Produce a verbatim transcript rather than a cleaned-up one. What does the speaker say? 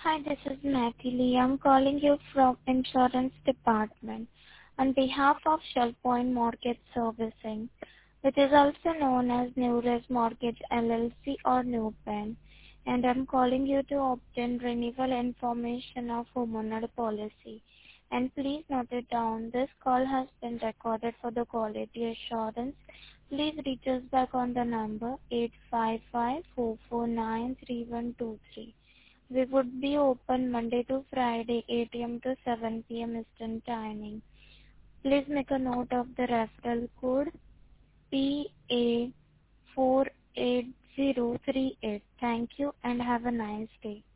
Hi, this is Natalie. I'm calling you from insurance department on behalf of Shell Point Mortgage Servicing, which is also known as Newres Mortgage L L C or NewPen, and I'm calling you to obtain renewal information of homeowner policy. And please note it down, this call has been recorded for the quality assurance. Please reach us back on the number eight five five, four four nine, three one two three. We would be open Monday to Friday, eight a m to seven p m Eastern Timing. Please make a note of the referral code P A four eight zero three eight. Thank you and have a nice day.